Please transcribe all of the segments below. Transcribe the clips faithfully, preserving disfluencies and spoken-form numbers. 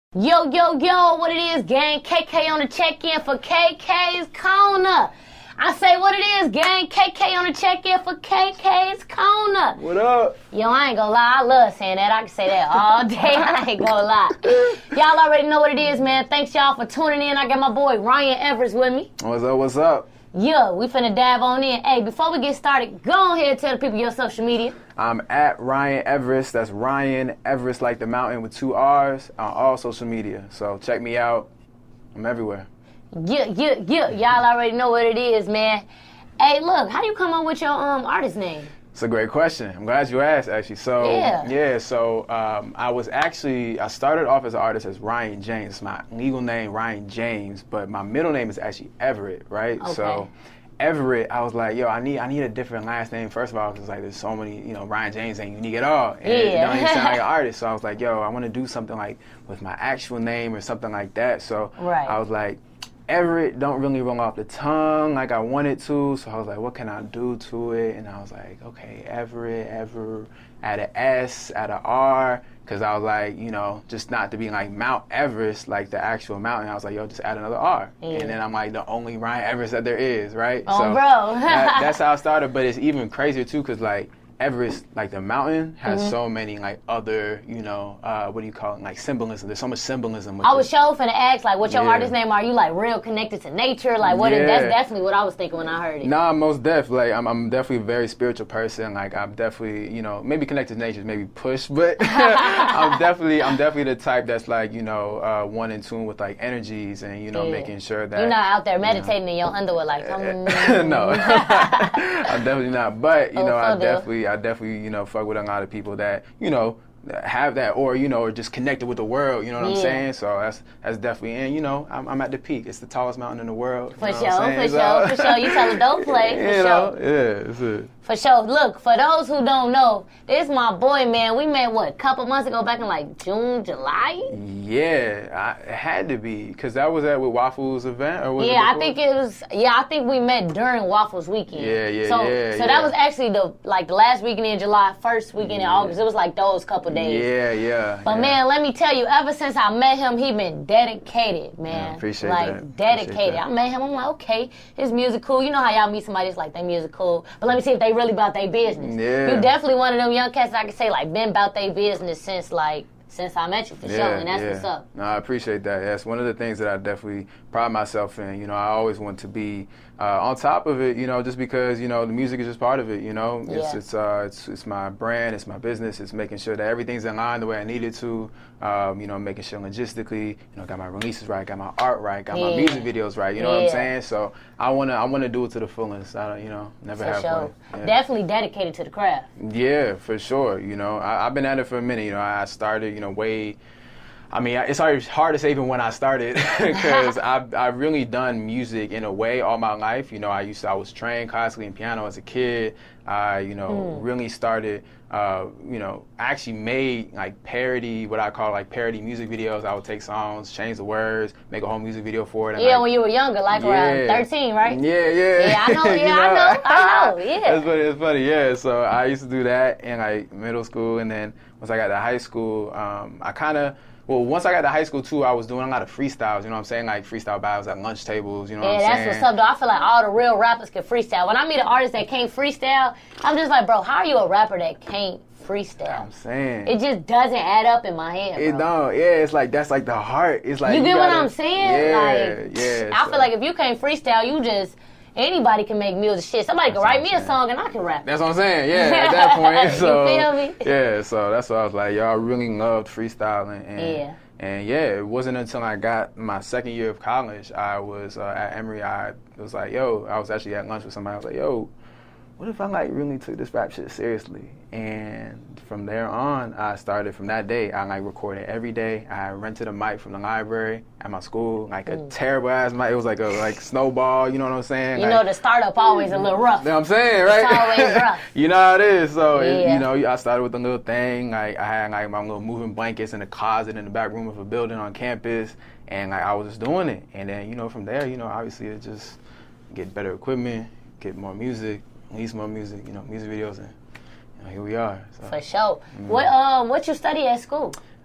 Yo, yo, yo, what it is, gang? K K on the check-in for K K's Corner. I say what it is, gang. K K on the check-in for K K's Corner. What up? Yo, I ain't gonna lie. I love saying that. I can say that all day. I ain't gonna lie. Y'all already know what it is, man. Thanks, y'all, for tuning in. I got my boy Ryan Everest with me. What's up, what's up? Yeah, we finna dive on in. Hey, before we get started, go ahead and tell the people your social media. I'm at Ryan Everest. That's Ryan Everest, like the mountain with two R's, on all social media. So check me out. I'm everywhere. Yeah, yeah, yeah. Y'all already know what it is, man. Hey, look, how do you come up with your um artist name? It's a great question. I'm glad you asked, actually. So, yeah, yeah so um, I was actually, I started off as an artist as Ryan James. My legal name, Ryan James, but my middle name is actually Everett, right? Okay. So Everett, I was like, yo, I need I need a different last name, first of all, because like there's so many, you know, Ryan James ain't unique at all. And yeah. it don't even sound like an artist. So I was like, yo, I want to do something like with my actual name or something like that. So right. I was like, Everett don't really roll off the tongue like I wanted to, so I was like, what can I do to it? And I was like, okay, Everett, Ever, add an S, add an R, because I was like, you know, just not to be like Mount Everest, like the actual mountain. I was like, yo, just add another R. Yeah. And then I'm like, the only Ryan Everest that there is, right? Oh, so bro. that, that's how I started, but it's even crazier too, because like, Everest, like the mountain, has mm-hmm. so many like other, you know, uh, what do you call it, like symbolism. There's so much symbolism with I was this. sure finna ask, like, what your Yeah. artist name? Are you like real connected to nature? Like, what? Yeah. Is, that's definitely what I was thinking when I heard it. Nah, most def. Like, I'm, I'm definitely a very spiritual person. Like, I'm definitely, you know, maybe connected to nature, is maybe push, but I'm definitely, I'm definitely the type that's like, you know, uh, one in tune with like energies and you know, yeah. making sure that you're not out there meditating you know, in your underwear, like, um, no, I'm definitely not. But you oh, know, I so definitely, I definitely, you know, fuck with a lot of people that, you know, have that, or you know, or just connected with the world. You know what yeah. I'm saying? So that's that's definitely, and you know, I'm, I'm at the peak. It's the tallest mountain in the world. For you know sure, for so, sure, for sure. You tell them don't play. For you sure. know, yeah, it's it. For sure. Look, for those who don't know, this is my boy, man. We met, what, a couple months ago, back in, like, June, July? Yeah, I, it had to be, because that was at with Waffles event, or was Yeah, it I think it was, yeah, I think we met during Waffles weekend. Yeah, yeah, so, yeah. So yeah. that was actually, the like, the last weekend in July, first weekend in yeah. August. It was, like, those couple days. Yeah, yeah. But, yeah. man, let me tell you, ever since I met him, he been dedicated, man. Yeah, appreciate like, that. Like, dedicated. I met him, I'm like, okay, his music cool. You know how y'all meet somebody that's like, they music cool. But let me see if they really about their business. Yeah. You definitely one of them young cats that I can say, like, been about their business since, like, since I met you, for yeah, sure, and that's yeah. what's up. No, I appreciate that. That's one of the things that I definitely pride myself in. You know, I always want to be uh, on top of it, you know, just because, you know, the music is just part of it, you know. It's yeah. it's, uh, it's it's my brand, it's my business, it's making sure that everything's in line the way I need it to, um, you know, making sure logistically, you know, got my releases right, got my art right, got yeah. my music videos right, you know yeah. what I'm saying? So I want to I want to do it to the fullest. I don't, you know, never for have sure. Yeah. Definitely dedicated to the craft. Yeah, for sure. You know, I, I've been at it for a minute. You know, I started, you know, way... I mean, it's hard, hard to say even when I started because I've, I've really done music in a way all my life. You know, I used to, I was trained classically in piano as a kid. I, you know, mm. really started, uh, you know, actually made like parody, what I call like parody music videos. I would take songs, change the words, make a whole music video for it. And yeah, like, when you were younger, like yeah. around thirteen, right? Yeah, yeah. Yeah, I know, yeah, you know? I know, I know, yeah. It's funny, it's funny, yeah. So I used to do that in like middle school, and then once I got to high school, um, I kind of, Well, once I got to high school, too, I was doing a lot of freestyles, you know what I'm saying? Like freestyle battles at lunch tables, you know yeah, what I'm saying? Yeah, that's what's up, though. I feel like all the real rappers can freestyle. When I meet an artist that can't freestyle, I'm just like, bro, how are you a rapper that can't freestyle? I'm saying. It just doesn't add up in my head, bro. It don't. Yeah, it's like, that's like the heart. It's like, you get you what gotta, I'm saying? Yeah, like, yeah. I so. feel like if you can't freestyle, you just... Anybody can make music. Shit, somebody can write me a song and I can rap. That's what I'm saying. Yeah, at that point. So, you feel me? Yeah, so that's what I was like. Y'all really loved freestyling. And, yeah. And yeah, it wasn't until I got my second year of college, I was uh, at Emory. I was like, yo, I was actually at lunch with somebody. I was like, yo, what if I like really took this rap shit seriously? And from there on, I started from that day. I like recorded every day. I rented a mic from the library at my school, like a mm. terrible ass mic. It was like a like snowball. You know what I'm saying? You like, know, the startup always a little rough. You know what I'm saying, right? It's always rough. You know how it is. So yeah. it, you know, I started with a little thing. Like I had like my little moving blankets in the closet in the back room of a building on campus, and like I was just doing it. And then you know, from there, you know, obviously it just get better equipment, get more music. Release more music, you know, music videos, and you know, here we are. So. For sure. Mm. What um, what you study at school?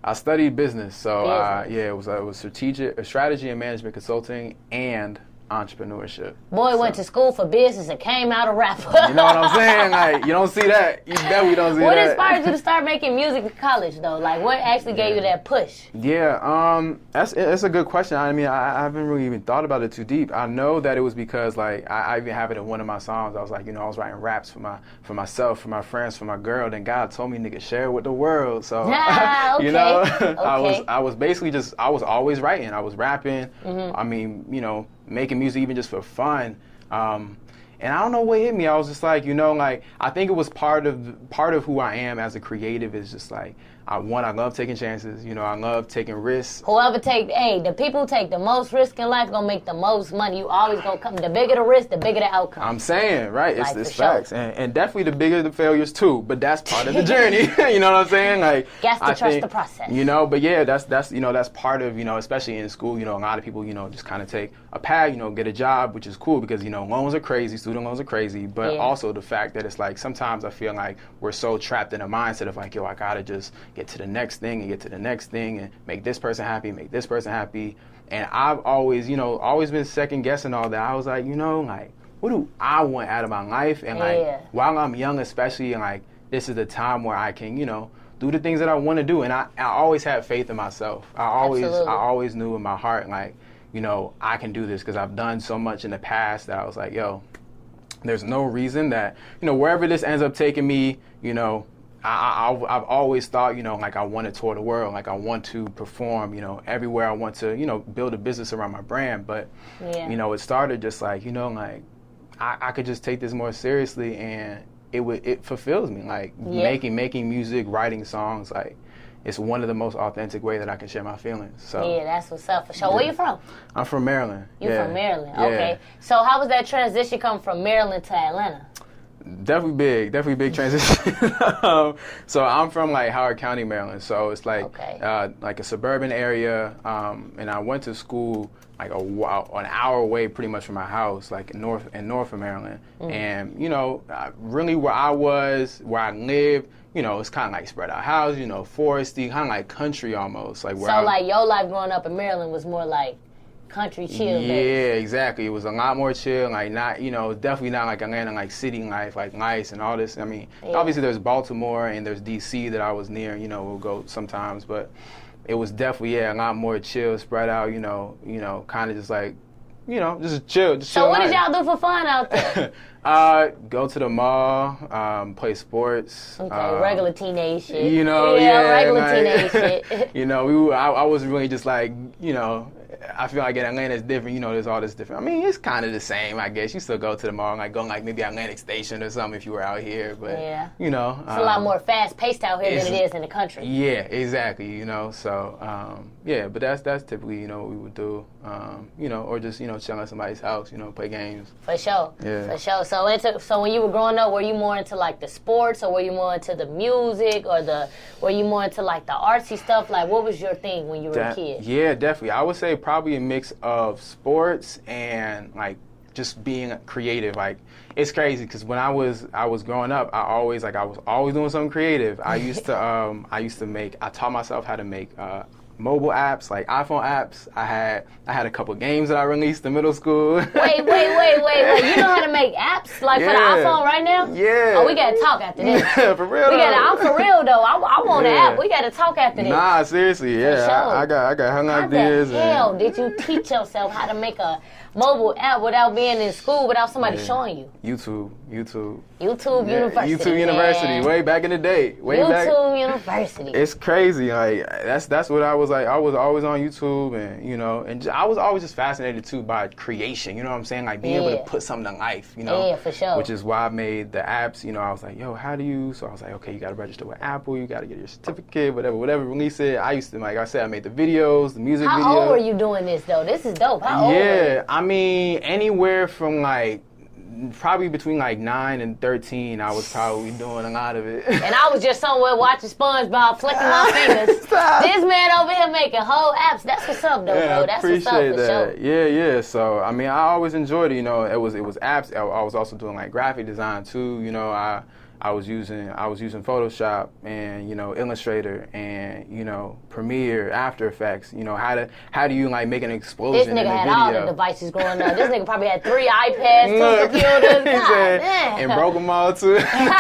I studied business, so uh, Business. yeah, it was uh, it was strategic, uh, strategy and management consulting and entrepreneurship. Boy went So- to school for business and came out a rapper. You know what I'm saying? Like, you don't see that. You definitely don't see What that. inspired you to start making music in college, though? Like, what actually gave you that push? Yeah, um, that's that's a good question. I mean, I, I haven't really even thought about it too deep. I know that it was because, like, I, I even have it in one of my songs. I was like, you know, I was writing raps for my for myself, for my friends, for my girl. Then God told me, nigga, share it with the world. So, Ah, okay. you know, I was Okay. I was basically just I was always writing. I was rapping. Mm-hmm. I mean, you know, making music even just for fun. Um, And I don't know what hit me. I was just like, you know, like I think it was part of part of who I am as a creative is just like I one I love taking chances. You know, I love taking risks. Whoever take, hey, the people who take the most risk in life gonna make the most money. You always gonna come. The bigger the risk, the bigger the outcome. I'm saying, right? It's, Like, it's for sure. facts, and, and definitely the bigger the failures too. But that's part of the journey. You know what I'm saying? Like, Got to I trust think, the process. You know, but yeah, that's that's you know that's part of you know especially in school. You know, a lot of people you know just kind of take a pad, you know, get a job, which is cool because you know loans are crazy, student loans are crazy. But Yeah. also the fact that it's like sometimes I feel like we're so trapped in a mindset of like, yo, I gotta just get to the next thing and get to the next thing and make this person happy, make this person happy. And I've always, you know, always been second guessing all that. I was like, you know, like, what do I want out of my life? And like, Yeah. while I'm young, especially, and like, this is the time where I can, you know, do the things that I want to do. And I, I always had faith in myself. I always, Absolutely. I always knew in my heart, like, you know, I can do this because I've done so much in the past that I was like, yo, there's no reason that, you know, wherever this ends up taking me, you know, I, I, I've always thought, you know, like I want to tour the world, like I want to perform, you know, everywhere. I want to, you know, build a business around my brand. But, Yeah. you know, it started just like, you know, like I, I could just take this more seriously and it would, it fulfills me. Like Yeah. making, making music, writing songs, like it's one of the most authentic way that I can share my feelings. So Yeah, that's what's up for sure. Where Yeah. you from? I'm from Maryland. You Yeah. from Maryland? Yeah. Okay. So how was that transition come from Maryland to Atlanta? Definitely big, definitely big transition. um, so I'm from like Howard County, Maryland. So it's like Okay. uh, like a suburban area, um, and I went to school like a wa- an hour away, pretty much from my house, like in north in North of Maryland. Mm. And you know, uh, really where I was, where I lived, you know, it's kind of like spread out houses, you know, foresty, kind of like country almost, like where So I, like your life growing up in Maryland was more like country chill. Yeah, based. exactly. It was a lot more chill, like not, you know, definitely not like Atlanta, like city life, like nice and all this. I mean, Yeah. obviously there's Baltimore and there's D C that I was near, you know, we'll go sometimes, but it was definitely, yeah, a lot more chill, spread out, you know, you know, kind of just like, you know, just chill, just So chill what did life. y'all do for fun out there? uh, go to the mall, um, play sports. Okay, um, regular teenage shit. You know, yeah, yeah, regular like- teenage shit. You know, we were, I, I was really just like, you know, I feel like in Atlanta it's different. You know, there's all this different. I mean, it's kind of the same, I guess. You still go to the mall and like go like maybe Atlantic Station or something if you were out here, but Yeah. you know, It's a lot um, more fast paced out here than it's- it is in the country. Yeah, exactly. You know, so um, yeah, but that's that's typically you know what we would do. Um, you know, or just you know chill at somebody's house. You know, play games. For sure. Yeah. For sure. So into so when you were growing up, were you more into like the sports or were you more into the music or the were you more into like the artsy stuff? Like what was your thing when you were a That- kid? Yeah, definitely. I would say probably a mix of sports and like just being creative. Like it's crazy because when I was I was growing up, I always like I was always doing something creative. I used to um I used to make I taught myself how to make uh mobile apps, like iPhone apps. I had I had a couple games that I released in middle school. Wait, wait, wait, wait, wait. You know how to make apps like for the Yeah. iPhone right now? Yeah. Oh, we gotta talk after this. Yeah, for real. We gotta, though. I'm for real though. I, I want an Yeah. app. We gotta talk after this. Nah, seriously, yeah. sure. I, I got I got hung How ideas. the hell and did you teach yourself how to make a mobile app without being in school, without somebody Yeah. showing you? YouTube, YouTube, YouTube Yeah, University. YouTube University, man. way back in the day, way back. YouTube University. It's crazy. Like that's that's what I was like. I was always on YouTube, and you know, and j- I was always just fascinated too by creation. You know what I'm saying? Like being able Yeah. to put something to life. You know, Yeah, for sure. Which is why I made the apps. You know, I was like, yo, how do you? So I was like, okay, you got to register with Apple. You got to get your certificate, whatever, whatever. Release it. I used to, like I said, I made the videos, the music How videos. old were you doing this though? This is dope. How old were you? Yeah, I mean, anywhere from like probably between like nine and thirteen, I was probably doing a lot of it. And I was just somewhere watching SpongeBob, flicking my fingers. Stop. This man over here making whole apps. That's what's up, though, Yeah, bro. I That's what's up appreciate for that. sure. Yeah, yeah. So I mean, I always enjoyed it. You know, it was it was apps. I, I was also doing like graphic design too. You know, I I was using I was using Photoshop and you know Illustrator and you know Premiere, After Effects. You know how to how do you like make an explosion This in nigga a had video? all the devices growing up. This nigga probably had three iPads, two Look, computers. he God, said, damn. and broke them all too.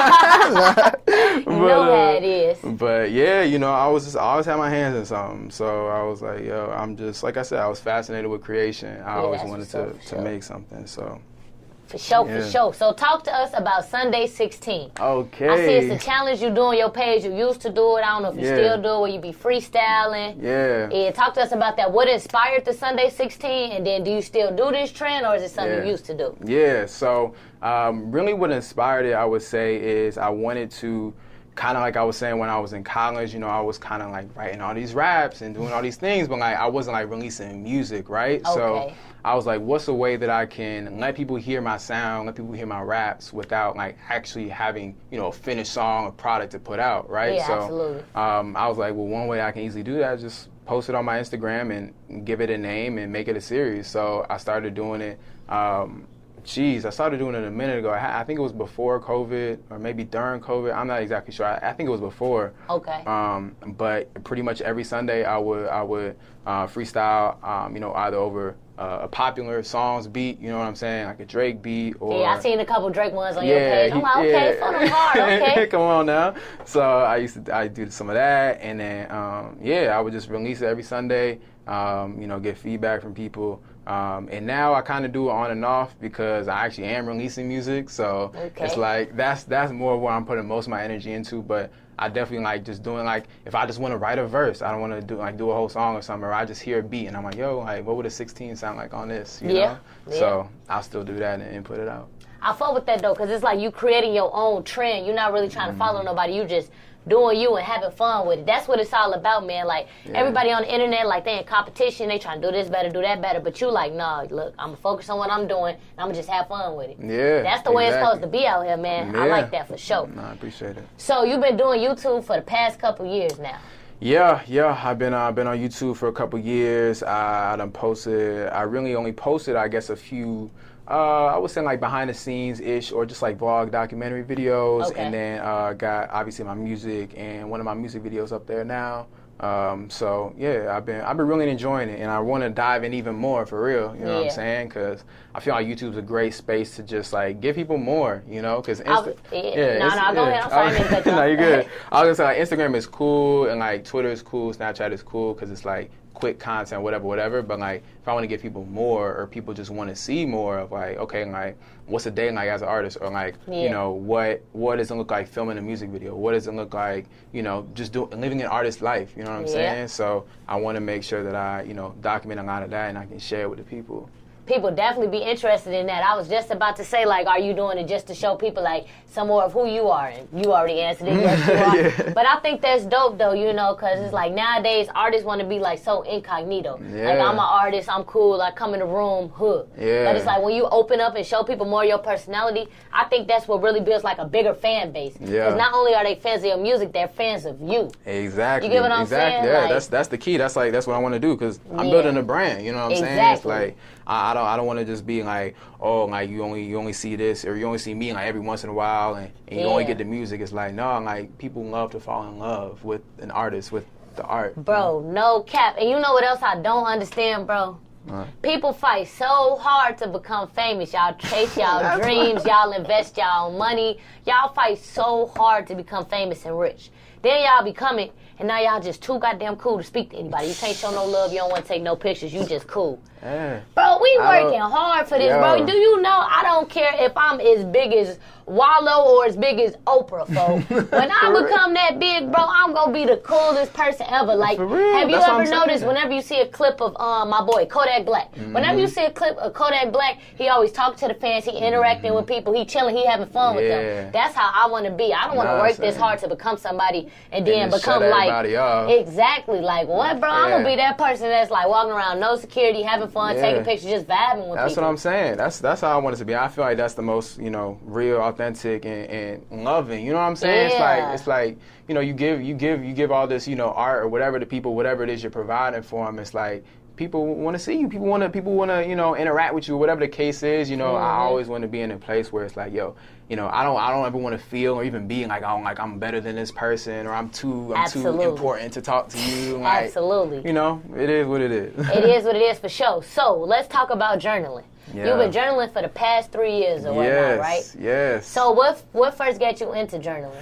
You know how it is. But yeah, you know, I was just, I always had my hands in something. So I was like, yo, I'm just, like I said, I was fascinated with creation. I Yeah, always that's wanted what's to, up, for to sure. make something. So, For sure, Yeah. for sure. So talk to us about Sunday sixteen. okay. I see it's a challenge you do on your page. You used to do it. I don't know if you Yeah. still do it, where you be freestyling. Yeah. Yeah, talk to us about that. What inspired the Sunday sixteen? And then do you still do this trend, or is it something Yeah. you used to do? Yeah, so um, really what inspired it, I would say, is I wanted to, kind of like I was saying when I was in college, you know, I was kind of like writing all these raps and doing all these things, but like I wasn't like releasing music, right? So Okay. I was like, what's a way that I can let people hear my sound, let people hear my raps without like actually having, you know, a finished song or product to put out, right? Yeah, so absolutely. Um, I was like, well, one way I can easily do that is just post it on my Instagram and give it a name and make it a series. So I started doing it. Um, Geez, I started doing it a minute ago. I, ha- I think it was before COVID or maybe during COVID. I'm not exactly sure. I, I think it was before. Okay. Um, but pretty much every Sunday I would I would uh, freestyle. Um, you know, either over uh, a popular songs beat. You know what I'm saying, like a Drake beat or. Yeah, I seen a couple Drake ones on your Yeah, page. I'm he- like, okay, yeah. for them hard, okay. Come on now. So I used to I do some of that, and then um, yeah, I would just release it every Sunday. Um, you know, get feedback from people. Um, and now I kind of do it on and off because I actually am releasing music. So Okay. it's like that's that's more where I'm putting most of my energy into. But I definitely like just doing like if I just want to write a verse, I don't want to do like do a whole song or something. Or I just hear a beat and I'm like, yo, like what would a sixteen sound like on this? You Yeah, know? yeah. So I'll still do that and, and put it out. I fuck with that though, because it's like you creating your own trend. You're not really trying to follow Mm-hmm. nobody. You just doing you and having fun with it. That's what it's all about, man. Like Yeah. everybody on the internet, like they in competition, they trying to do this better, do that better. But you like, nah, look, I'm gonna focus on what I'm doing, and I'm gonna just have fun with it. Yeah. That's the way it's exactly. supposed to be out here, man. I Yeah. like that for sure. No, I appreciate it. So you've been doing YouTube for the past couple years now. Yeah, yeah. I've been uh, been on YouTube for a couple years. I, I done posted. I really only posted, I guess, a few. Uh, I would say like behind the scenes ish, or just like vlog documentary videos, Okay. and then uh, got obviously my music and one of my music videos up there now. Um, so yeah, I've been I've been really enjoying it, and I want to dive in even more for real. You know what Yeah. I'm saying? Because I feel like YouTube's a great space to just like give people more. You know, because I'll- Insta- yeah. No, Insta- no, go ahead. I'm sorry, I didn't cut you no, off. you're good. I was gonna say like, Instagram is cool, and like Twitter is cool, Snapchat is cool because it's like quick content, whatever, whatever. But like, if I want to give people more, or people just want to see more of like, okay, like, what's a day like as an artist, or like, Yeah. you know, what what does it look like filming a music video? What does it look like, you know, just doing living an artist's life? You know what I'm Yeah. saying? So I want to make sure that I, you know, document a lot of that and I can share it with the people. People definitely be interested in that. I was just about to say, like, are you doing it just to show people, like, some more of who you are? And you already answered it, yes, you are. Yeah. But I think that's dope, though, you know, because it's like nowadays artists want to be, like, so incognito. Yeah. Like, I'm an artist, I'm cool, I come in the room, hood. Yeah. But it's like when you open up and show people more of your personality, I think that's what really builds, like, a bigger fan base. Yeah. Because not only are they fans of your music, they're fans of you. Exactly. You get what I'm exactly. saying? Yeah, Like- that's that's the key. That's like that's what I want to do because I'm Yeah. building a brand. You know what I'm saying? It's Exactly. like I, I don't I don't want to just be like, oh, like you only you only see this or you only see me like every once in a while and, and you only Yeah. get the music. It's like no, like people love to fall in love with an artist, with the art. Bro, no cap. And you know what else I don't understand, bro? Uh, People fight so hard to become famous. Y'all chase y'all dreams. Y'all invest y'all money. Y'all fight so hard to become famous and rich. Then y'all become it, and now y'all just too goddamn cool to speak to anybody. You can't show no love. You don't want to take no pictures. You just cool. yeah. Bro, we I don't- working hard for this, Yo. bro. Do you know I don't care if I'm as big as Wallow or as big as Oprah, folks. When I For real. become that big, bro, I'm gonna be the coolest person ever. Like, For real, have you that's what ever I'm saying. noticed whenever you see a clip of um my boy Kodak Black? Whenever Mm-hmm. you see a clip of Kodak Black, he always talking to the fans, he interacting with people, he chilling, he having fun with Yeah. them. That's how I want to be. I don't want to Nah, work this same. hard to become somebody and then And just become shut like everybody off. exactly like what, bro? I'm gonna Yeah. be that person that's like walking around, no security, having fun, Yeah. taking pictures, just vibing with That's people. what I'm saying. That's that's how I want it to be. I feel like that's the most, you know, real, authentic, and, and loving. You know what I'm saying? It's Yeah. like it's like you know, you give you give you give all this, you know, art or whatever to people, whatever it is you're providing for them. It's like people want to see you. People want to people want to you know interact with you, whatever the case is. You know, Mm-hmm. I always want to be in a place where it's like, yo, you know, I don't I don't ever want to feel or even be like, oh, like I'm better than this person, or I'm too I'm Absolutely. too important to talk to you. Like, Absolutely. You know, it is what it is. It is what it is for sure. So let's talk about journaling. Yeah. You've been journaling for the past three years or whatnot, Yes, right? yes. So what what first got you into journaling?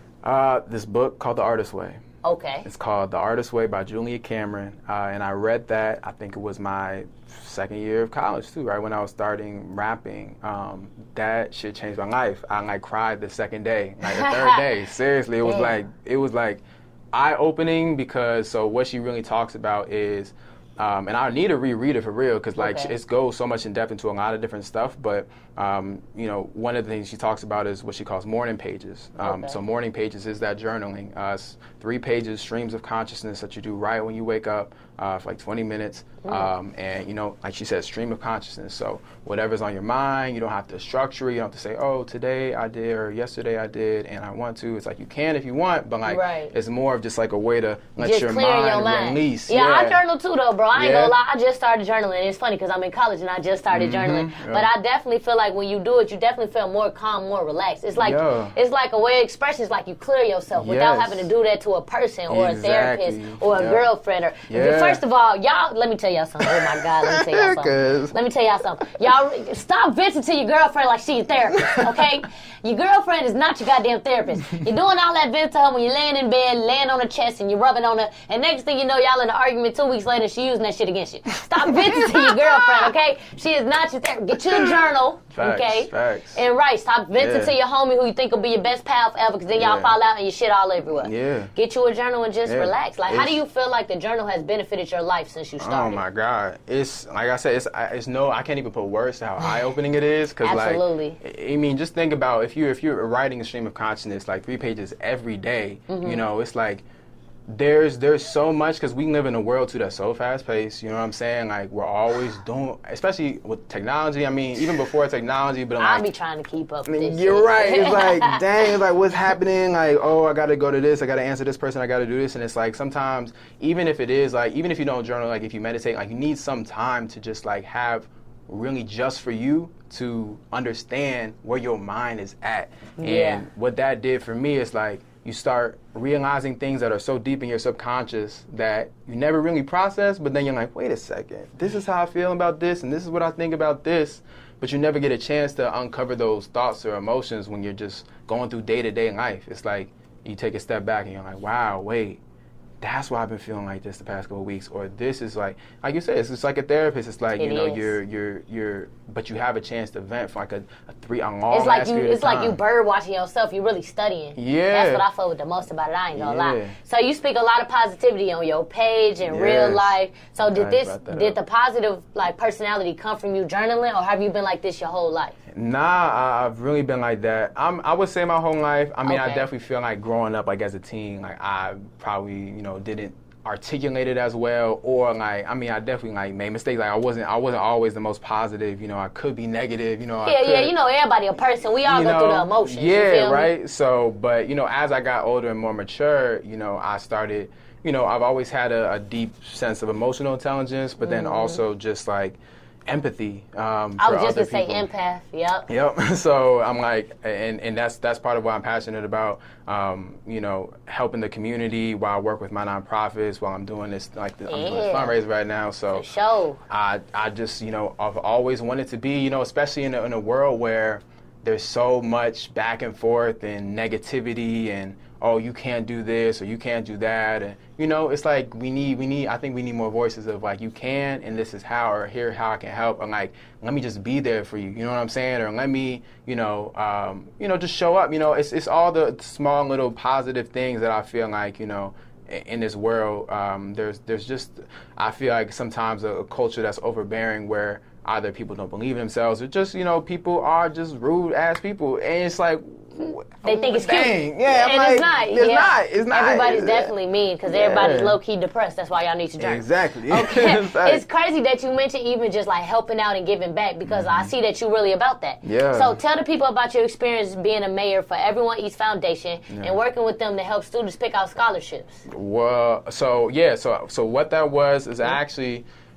Uh, this book called The Artist's Way. Okay. It's called The Artist's Way by Julia Cameron, uh, and I read that. I think it was my second year of college too, right when I was starting rapping. Um, that shit changed my life. I like cried the second day, like the third day. Seriously, it was Damn. like it was like eye opening because so what she really talks about is. Um, and I need to reread it for real because like Okay. it goes so much in depth into a lot of different stuff. But um, you know, one of the things she talks about is what she calls morning pages. Um, Okay. So morning pages is that journaling. Uh, it's three pages, streams of consciousness that you do right when you wake up uh, for like twenty minutes. Um, and you know, like she said, stream of consciousness. So whatever's on your mind, you don't have to structure it. You don't have to say, oh, today I did or yesterday I did, and I want to. It's like you can if you want, but like Right. it's more of just like a way to let Just your clearing mind, your mind. release. Yeah, I journal too though, bro. I ain't Yeah. gonna lie. I just started journaling. It's funny because I'm in college and I just started journaling. yeah. But I definitely feel like when you do it, you definitely feel more calm, more relaxed. It's like Yeah. it's like a way of expression. It's like you clear yourself without Yes. having to do that to a person or Exactly. a therapist or a Yeah. girlfriend. Or Yeah. first of all, y'all. Let me tell y'all something. Oh my God, let me tell y'all something. 'Cause- Let me tell y'all something. Y'all stop venting to your girlfriend like she's a therapist. Okay, your girlfriend is not your goddamn therapist. You're doing all that vent to her when you're laying in bed, laying on her chest, and you're rubbing on her. And next thing you know, y'all in an argument. Two weeks later, she using that shit against you. Stop venting to your girlfriend. Okay, she is not your therapist. Get you a journal. Facts, okay, facts. and right, stop venting Yeah. to your homie who you think will be your best pal forever, because then y'all Yeah. fall out and you shit all everywhere. Yeah. Get you a journal and just Yeah. relax. Like, how It's- do you feel like the journal has benefited your life since you started? Oh my God! It's like I said, it's I- it's no, I can't even put words to how eye opening it is. Cause Absolutely. like, I I mean, just think about if you if you're writing a stream of consciousness like three pages every day, Mm-hmm. you know, it's like there's there's so much because we live in a world too that's so fast paced. You know what I'm saying? Like we're always doing, especially with technology. I mean, even before technology, but I'll like, be trying to keep up I with mean, this you're shit. right. It's like, dang, it's like what's happening? Like, oh, I got to go to this. I got to answer this person. I got to do this. And it's like sometimes, even if it is like, even if you don't journal, like if you meditate, like you need some time to just like have really just for you to understand where your mind is at. Yeah. And what that did for me is like you start realizing things that are so deep in your subconscious that you never really process, but then you're like, wait a second, this is how I feel about this, and this is what I think about this. But you never get a chance to uncover those thoughts or emotions when you're just going through day-to-day life. It's like you take a step back and you're like, wow, wait, that's why I've been feeling like this the past couple of weeks. Or this is like, like you said, it's just like a therapist. It's like, It you know, is. you're, you're, you're, but you have a chance to vent for like a, a three, a long It's like ass you. period of It's like you time. bird watching yourself. You really studying. Yeah. That's what I feel with the most about it. I ain't gonna lie. Yeah. So you speak a lot of positivity on your page in real Yes. life. So did Glad you this? brought that Did up. the positive like personality come from you journaling, or have you been like this your whole life? Nah, I- I've really been like that. I'm, I would say my whole life. I mean, I Okay. definitely feel like growing up, like as a teen, like I probably, you know, didn't articulate it as well, or like, I mean, I definitely like made mistakes. Like I wasn't, I wasn't always the most positive. You know, I could be negative. You know, I Yeah, could, yeah. You know, everybody a person. We all you go through the know, emotions. Yeah, you feel me? right. So, but you know, as I got older and more mature, you know, I started. You know, I've always had a, a deep sense of emotional intelligence, but then also just like empathy. Um, I for was just other gonna say people. empath. Yep. Yep. So I'm like, and, and that's that's part of what I'm passionate about. Um, you know, helping the community while I work with my nonprofits, while I'm doing this, like I'm doing this Yeah. fundraiser right now. So For sure. I I just you know I've always wanted to be, you know, especially in a, in a world where there's so much back and forth and negativity and oh, you can't do this or you can't do that, and you know, it's like we need we need I think we need more voices of like you can and this is how, or here how I can help, and like let me just be there for you, you know what I'm saying, or let me you know um, you know just show up, you know, it's it's all the small little positive things that I feel like you know in this world um, there's there's just I feel like sometimes a, a culture that's overbearing where either people don't believe in themselves or just you know people are just rude ass people, and it's like. They think it's cute. Dang. Yeah, I'm and like, it's not. It's yeah. not. It's not. Everybody's It's- definitely mean because Yeah. everybody's low key depressed. That's why y'all need to journal. Exactly. Okay. Fact. It's crazy that you mentioned even just like helping out and giving back because I see that you really about that. Yeah. So tell the people about your experience being a mayor for Everyone Eats Foundation and working with them to help students pick out scholarships. Well, so yeah, so so what that was is actually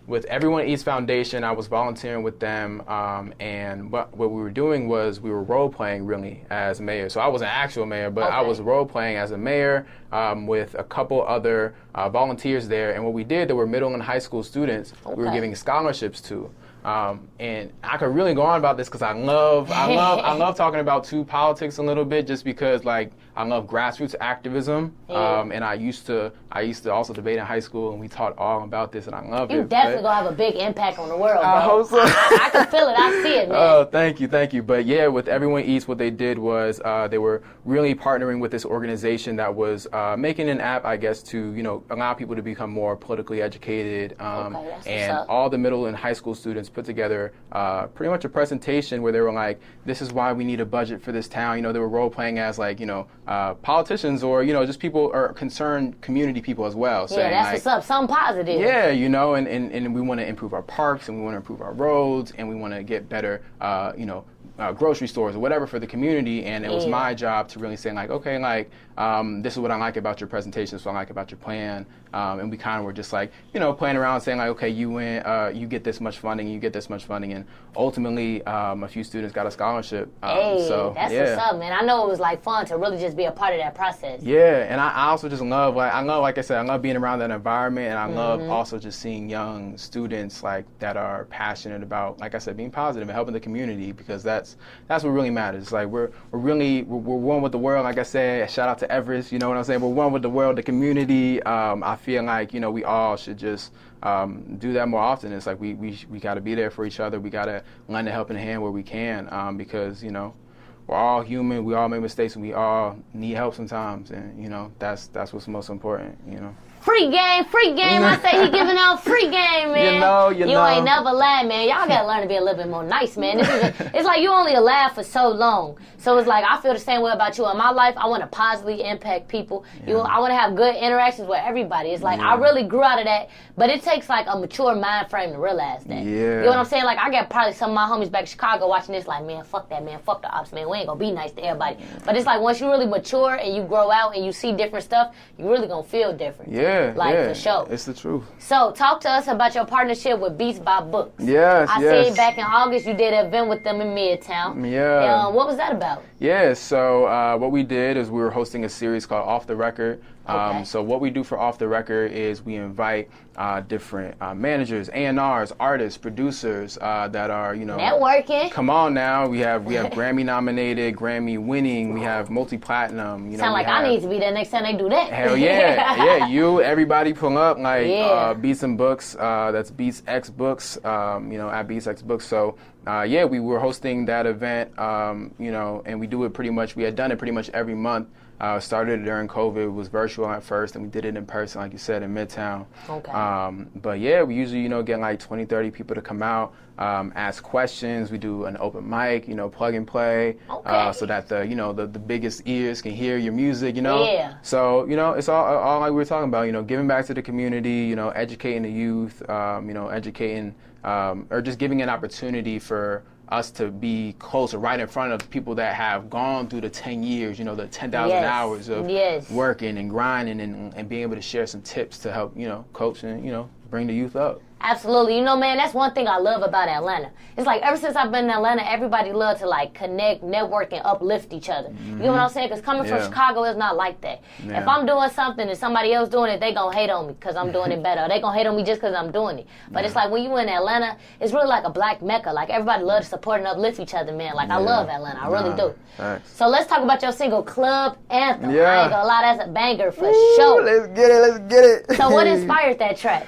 with Everyone Eats Foundation, I was volunteering with them, um, and what, what we were doing was we were role-playing, really, as mayor. So I was an actual mayor, but okay. I was role-playing as a mayor um, with a couple other uh, volunteers there, and what we did, there were middle and high school students okay. we were giving scholarships to. Um, and I could really go on about this because I love, I love, I love talking about too politics a little bit, just because like I love grassroots activism. Yeah. Um, and I used to, I used to also debate in high school, and we taught all about this, and I love you it. You definitely gonna have a big impact on the world, bro. I hope so. I, I can feel it. I see it, man. Oh, thank you, thank you. But yeah, with Everyone Eats, what they did was uh, they were really partnering with this organization that was uh, making an app, I guess, to you know allow people to become more politically educated. Um, okay, that's and what's up. All the middle and high school students put together uh, pretty much a presentation where they were like, "This is why we need a budget for this town." You know, they were role playing as like you know uh, politicians or you know just people or concerned community people as well. Yeah, saying, that's like, what's up. Something positive. Yeah, you know, and, and, and we want to improve our parks, and we want to improve our roads, and we want to get better, uh, you know, uh, grocery stores or whatever for the community. And it was yeah. my job to really say, like, okay, like, um, this is what I like about your presentation, this is what I like about your plan. Um, and we kind of were just like, you know, playing around saying, like, okay, you win, uh, you get this much funding, you get this much funding. And ultimately, um, a few students got a scholarship. Um, hey, so, that's yeah. what's up, man. I know it was, like, fun to really just be a part of that process. Yeah, and I, I also just love, like, I love, like I said, I love being around that environment, and I mm-hmm. love also just seeing young students, like, that are passionate about, like I said, being positive and helping the community, because that's that's what really matters. Like, we're we're really, we're, we're one with the world, like I said. Shout out to Everest, you know what I'm saying? We're one with the world, the community. Um, I feel like, you know, we all should just um, do that more often. It's like we we, we got to be there for each other. We got to lend a helping hand where we can, um, because, you know, we're all human. We all make mistakes, and we all need help sometimes. And, you know, that's that's what's most important, you know. Free game, free game. I say he giving out free game, man. You know, you, you know. ain't never laugh, man. Y'all gotta learn to be a little bit more nice, man. This is a, it's like you only laugh for so long. So it's like I feel the same way about you. In my life, I want to positively impact people. Yeah. You, I want to have good interactions with everybody. It's like yeah. I really grew out of that, but it takes like a mature mind frame to realize that. Yeah. You know what I'm saying? Like I got probably some of my homies back in Chicago watching this, like, man, fuck that, man, fuck the ops, man. We ain't gonna be nice to everybody. But it's like once you really mature and you grow out and you see different stuff, you really gonna feel different. Yeah. Like yeah. for sure. It's the truth. So, talk to us about your partnership with Beats by Books. Yes, I yes. seen back in August you did an event with them in Midtown. Yeah. Uh, what was that about? Yeah, so uh, what we did is we were hosting a series called Off the Record. Um, okay. So what we do for Off the Record is we invite uh, different uh, managers, A and Rs, artists, producers uh, that are, you know, networking. Come on now, we have we have Grammy nominated, Grammy winning, we have multi platinum. You know, sound like have, I need to be there next time they do that. Hell yeah, yeah. You, everybody, pull up like yeah. uh, Beats and Books. Uh, that's Beats X Books. Um, you know, at Beats X Books. So. Uh, yeah, we were hosting that event, um, you know, and we do it pretty much, we had done it pretty much every month. Uh, started it during COVID, it was virtual at first, and we did it in person, like you said, in Midtown. Okay. Um, but yeah, we usually, you know, get like twenty, thirty people to come out, um, ask questions. We do an open mic, you know, plug and play, okay. uh, so that the, you know, the, the biggest ears can hear your music, you know. Yeah. So, you know, it's all, all like we were talking about, you know, giving back to the community, you know, educating the youth, um, you know, educating, um, or just giving an opportunity for us to be closer, right in front of people that have gone through the ten years, you know, the ten thousand yes. hours of yes. working and grinding and, and being able to share some tips to help, you know, coach and, you know, bring the youth up. Absolutely. You know, man, that's one thing I love about Atlanta. It's like ever since I've been in Atlanta, everybody loves to, like, connect, network, and uplift each other. Mm-hmm. You know what I'm saying? Because coming yeah. from Chicago, it's not like that. Yeah. If I'm doing something and somebody else doing it, they going to hate on me because I'm doing it better. Or they going to hate on me just because I'm doing it. But yeah. it's like when you in Atlanta, it's really like a black mecca. Like, everybody loves to support and uplift each other, man. Like, yeah. I love Atlanta. I nah, really do. Thanks. So let's talk about your single, Club Anthem. Yeah. I ain't going to lie, that's a banger for Ooh, sure. Let's get it. Let's get it. So what inspired that track?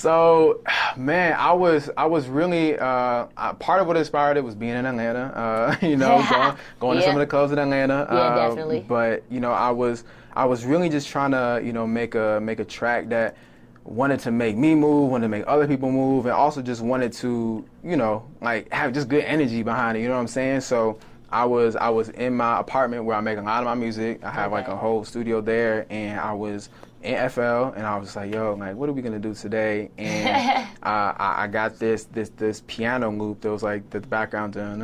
So, man, I was I was really uh, part of what inspired it was being in Atlanta. Uh, you know, going, going yeah. to some of the clubs in Atlanta. Yeah, uh, definitely. But you know, I was I was really just trying to you know make a make a track that wanted to make me move, wanted to make other people move, and also just wanted to you know like have just good energy behind it. You know what I'm saying? So. I was I was in my apartment where I make a lot of my music. I have like a whole studio there, and I was in F L, and I was like, yo, like, what are we gonna do today? And uh, I, I got this this this piano loop that was like the background, and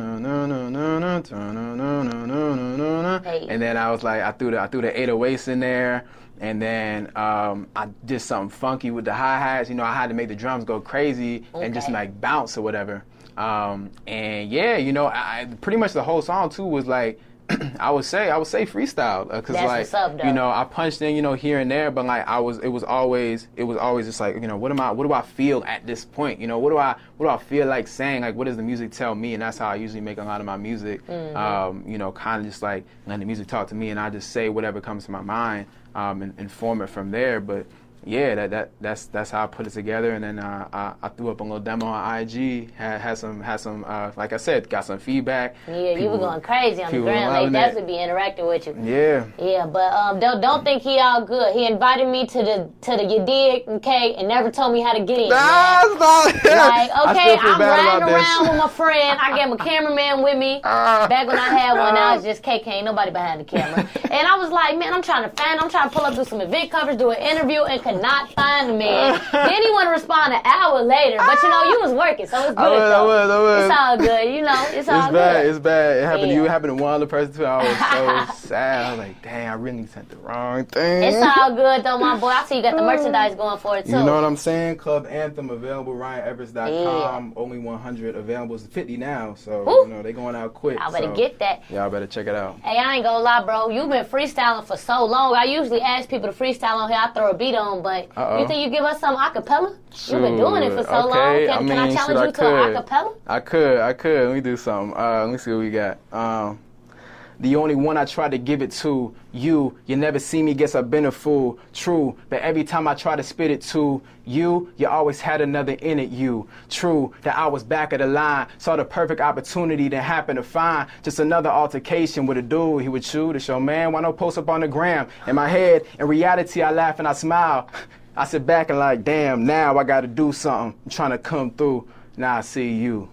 then I was like, I threw the I threw the eight oh eights in there. And then um, I did something funky with the hi-hats. You know, I had to make the drums go crazy okay. and just like bounce or whatever. Um, and yeah, you know, I, pretty much the whole song too was like, I would say, I would say freestyle, because uh, like, what's up, you know, I punched in, you know, here and there, but like I was, it was always, it was always just like, you know, what am I, what do I feel at this point? You know, what do I, what do I feel like saying? Like, what does the music tell me? And that's how I usually make a lot of my music. Mm-hmm. Um, you know, kind of just like letting the music talk to me, and I just say whatever comes to my mind, um, and, and form it from there. But yeah, that, that that's that's how I put it together, and then uh, I, I threw up a little demo on I G. Had had some had some uh, like I said, got some feedback. Yeah, people, you were going crazy on the ground. They definitely be interacting with you. Yeah. Yeah, but um, don't don't think he all good. He invited me to the to the you dig, okay, and never told me how to get in. Nah, it's not. Like, okay, I'm riding around with my friend. I got my cameraman with me. Uh, Back when I had one, now it's just K K. Ain't nobody behind the camera. And I was like, man, I'm trying to find. I'm trying to pull up, do some event coverage, do an interview, and could not find the man. Then he want to respond an hour later, but you know you was working, so it's good. I was, I was, I was. It's all good, you know. It's all it's bad, good. It's bad. It happened yeah. to you. It happened to one other person too. I was so sad. I was like, dang, I really sent the wrong thing. It's all good though, my boy. I see you got the merchandise going for it too. You know what I'm saying? Club Anthem available. Ryan Everest dot com. Yeah. Only one hundred available. It's fifty now, so Ooh. you know they going out quick. I better so get that. Y'all better check it out. Hey, I ain't gonna lie, bro. You've been freestyling for so long. I usually ask people to freestyle on here. I throw a beat on, but Uh-oh. you think you give us some acapella? You've been doing it for so okay. long. Can I, mean, can I challenge I you could. to an acapella? I could. I could. Let me do something. Uh, let me see what we got. Um, the only one I try to give it to, you, you never see me, guess I've been a fool, true, but every time I try to spit it to you, you always had another in it, you, true, that I was back of the line, saw the perfect opportunity, then happened to find just another altercation with a dude, he would chew, to show, man, why no post up on the gram? In my head, in reality, I laugh and I smile, I sit back and like, damn, now I gotta do something, I'm trying to come through, now I see you.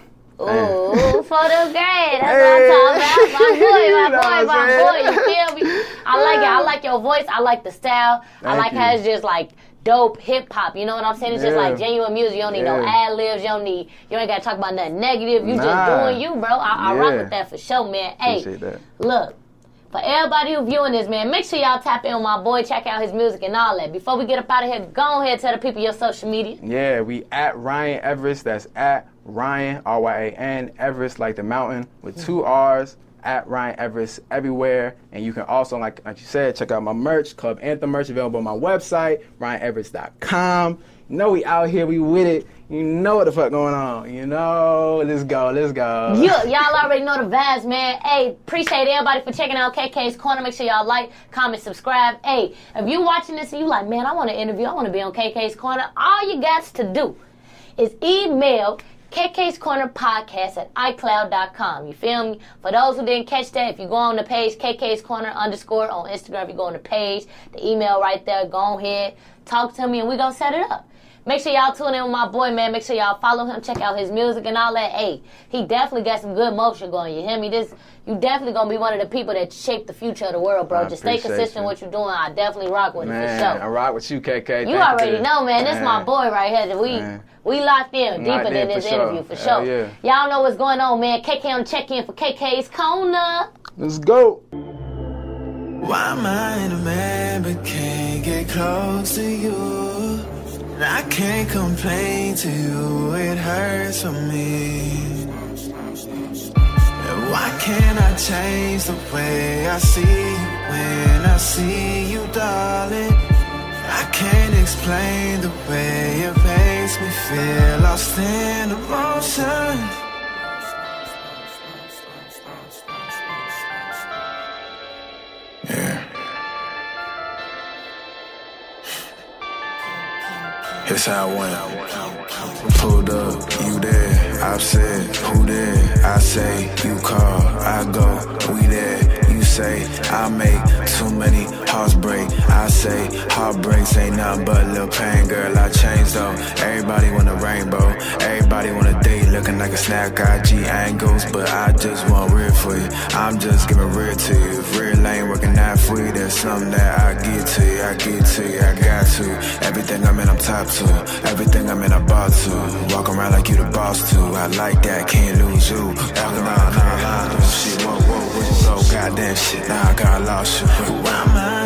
Ooh, photo grade. That's hey. what I'm talking about. My boy, my boy, my boy. You feel me? I like it. I like your voice. I like the style. Thank I like you. How it's just like dope hip hop. You know what I'm saying? It's yeah. just like genuine music. You don't need yeah. no ad libs. You don't need. You ain't got to talk about nothing negative. You nah. just doing you, bro. I, I yeah. rock with that for sure, man. Hey, that. Look. For everybody who viewing this, man, make sure y'all tap in with my boy, check out his music and all that. Before we get up out of here, go ahead and tell the people your social media. Yeah, we at Ryan Everest. That's at Ryan, R Y A N, Everest, like the mountain, with two R's, at Ryan Everest everywhere. And you can also, like, like you said, check out my merch, Club Anthem merch, available on my website, Ryan Everest dot com. You know we out here, we with it. You know what the fuck going on. You know, let's go, let's go. You, y'all already know the vibes, man. Hey, appreciate everybody for checking out K K's Corner. Make sure y'all like, comment, subscribe. Hey, if you watching this and you like, man, I want to interview, I want to be on K K's Corner, all you got to do is email K K's Corner Podcast at iCloud dot com. You feel me? For those who didn't catch that, if you go on the page, K K's Corner underscore on Instagram, if you go on the page, the email right there, go ahead, talk to me, and we going to set it up. Make sure y'all tune in with my boy, man. Make sure y'all follow him, check out his music and all that. Hey, he definitely got some good motion going. You hear me? This, you definitely gonna be one of the people that shape the future of the world, bro. I Just stay consistent with what you're doing. I definitely rock with man, it for sure. I rock with you, K K. You Thank already you. know, man. This is my boy right here. We man. we locked in deeper locked than in this for interview sure. for sure. Yeah. Y'all know what's going on, man. K K on check in for K K's Corner. Let's go. Why am I in a man but can't get close to you? I can't complain to you, it hurts for me. And why can't I change the way I see you when I see you, darling? I can't explain the way it makes me feel lost in emotion. Yeah. Here's how I went. Pulled up, you there. I've said, who there? I say, you call, I go, we there. You say, I make too many hearts break. I say, heartbreaks ain't nothing but a little pain, girl. I changed though. Everybody want a rainbow. Everybody want a day looking like a snap, I G angles, but I just want real for you. I'm just giving real to you. If real ain't working out for you, there's something that I get to you. I get to you, I got to. Everything I'm in, I'm top to. Everything I'm in, I bought to. Walk around like you the boss too. I like that, can't lose you. Walk around, nah, nah, nah, shit, whoa, whoa, whoa, so goddamn shit. Nah, I got lost you. Who am I?